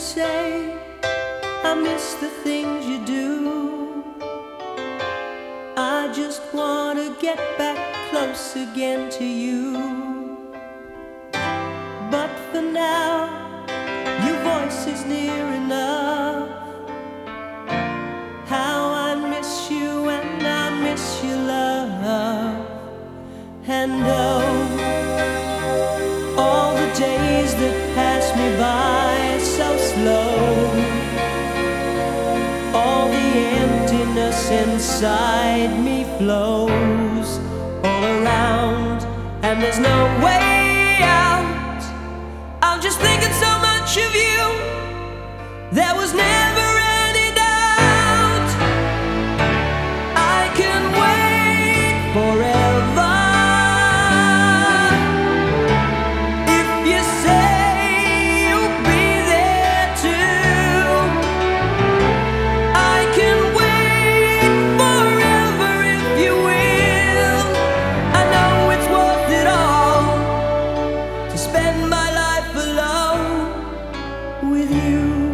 say I miss the things you do. I just wanna get back close again to you. But for now, your voice is near enough. How I miss you and I miss your love. And oh, all the days that pass me by so slow, all the emptiness inside me flows all around, and there's no way out. I'm just thinking so much of you. There was never any doubt. I can wait forever if you say you'll be there too. I can wait forever if you will. I know it's worth it all to spend my life alone with you.